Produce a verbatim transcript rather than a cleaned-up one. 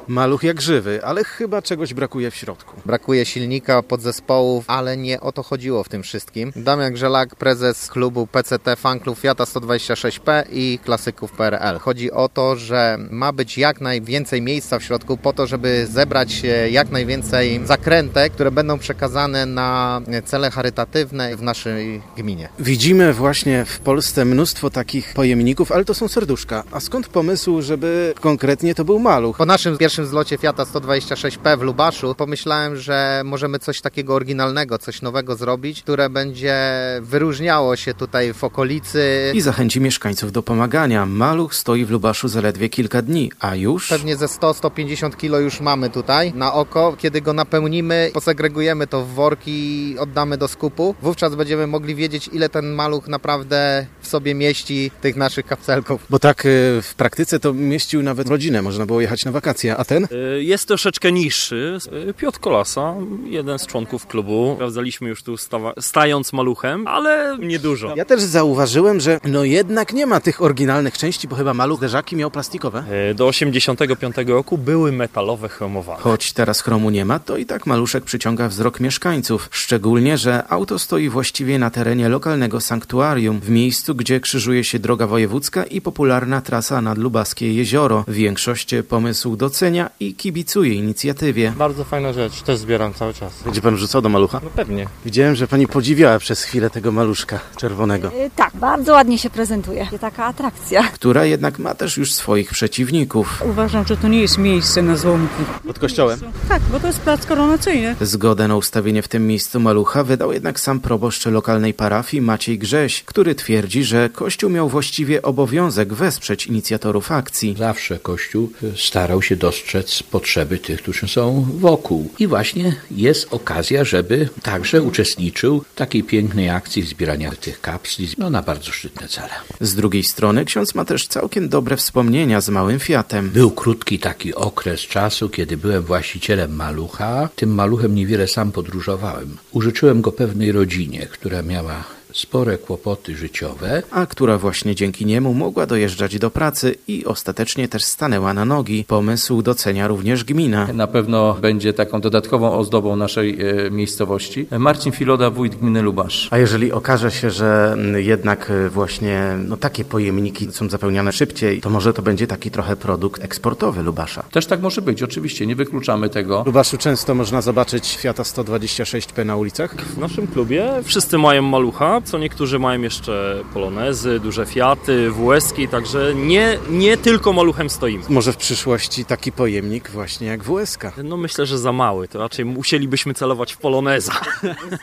Maluch jak żywy, ale chyba czegoś brakuje w środku. Brakuje silnika, podzespołów, ale nie o to chodziło w tym wszystkim. Damian Grzelak, prezes klubu P C T Fan Club Fiata sto dwadzieścia sześć P i klasyków P R L. Chodzi o to, że ma być jak najwięcej miejsca w środku po to, żeby zebrać jak najwięcej zakrętek, które będą przekazane na cele charytatywne w naszej gminie. Widzimy właśnie w Polsce mnóstwo takich pojemników, ale to są serduszka. A skąd pomysł, żeby konkretnie to był maluch? Po naszym pierwszym zlocie Fiata sto dwadzieścia sześć P w Lubaszu pomyślałem, że możemy coś takiego oryginalnego, coś nowego zrobić, które będzie wyróżniało się tutaj w okolicy. I zachęci mieszkańców do pomagania. Maluch stoi w Lubaszu zaledwie kilka dni, a już... Pewnie ze sto do stu pięćdziesięciu kilo już mamy tutaj na oko. Kiedy go napełnimy, posegregujemy to w worki i oddamy do skupu. Wówczas będziemy mogli wiedzieć, ile ten maluch naprawdę w sobie mieści tych naszych kapselków. Bo tak w praktyce to mieścił nawet rodzinę, można było jechać na wakacje, a ten? Jest troszeczkę niższy. Piotr Kolasa, jeden z członków klubu. Sprawdzaliśmy już tu stawa- stając maluchem, ale niedużo. Ja też zauważyłem, że no jednak nie ma tych oryginalnych części, bo chyba maluch zderzaki miał plastikowe. Do osiemdziesiątego piątego roku były metalowe, chromowane. Choć teraz chromu nie ma, to i tak maluszek przyciąga wzrok mieszkańców. Szczególnie, że auto stoi właściwie na terenie lokalnego sanktuarium, w miejscu, gdzie krzyżuje się droga wojewódzka i popularna trasa nad Lubaskie Jezioro. Większość pomysł docenia i kibicuje inicjatywie. Bardzo fajna rzecz, też zbieram cały czas. Będzie pan rzucał do malucha? No pewnie. Widziałem, że pani podziwiała przez chwilę tego maluszka czerwonego. Yy, tak, bardzo ładnie się prezentuje. Taka atrakcja. Która jednak ma też już swoich przeciwników. Uważam, że to nie jest miejsce na złomki. Pod kościołem? Tak, bo to jest plac koronacyjny. Zgodę na ustawienie w tym miejscu malucha wydał jednak sam proboszcz lokalnej parafii Maciej Grześ, który twierdzi, że Kościół miał właściwie obowiązek wesprzeć inicjatorów akcji. Zawsze Kościół starał się dostrzec potrzeby tych, którzy są wokół. I właśnie jest okazja, żeby także uczestniczył w takiej pięknej akcji zbierania tych kapsli no, na bardzo szczytne cele. Z drugiej strony ksiądz ma też całkiem dobre wspomnienia z małym Fiatem. Był krótki taki okres czasu, kiedy byłem właścicielem malucha. Tym maluchem niewiele sam podróżowałem. Użyczyłem go pewnej rodzinie, która miała spore kłopoty życiowe, a która właśnie dzięki niemu mogła dojeżdżać do pracy i ostatecznie też stanęła na nogi. Pomysł docenia również gmina. Na pewno będzie taką dodatkową ozdobą naszej e, miejscowości. Marcin Filoda, wójt gminy Lubasz. A jeżeli okaże się, że jednak właśnie no, takie pojemniki są zapełniane szybciej, to może to będzie taki trochę produkt eksportowy Lubasza. Też tak może być, oczywiście, nie wykluczamy tego. W Lubaszu często można zobaczyć Fiata sto dwadzieścia sześć P na ulicach? W naszym klubie wszyscy mają malucha, co niektórzy mają jeszcze polonezy, duże Fiaty, W S-ki, także nie, nie tylko maluchem stoimy. Może w przyszłości taki pojemnik właśnie jak W S-ka? No myślę, że za mały, to raczej musielibyśmy celować w poloneza.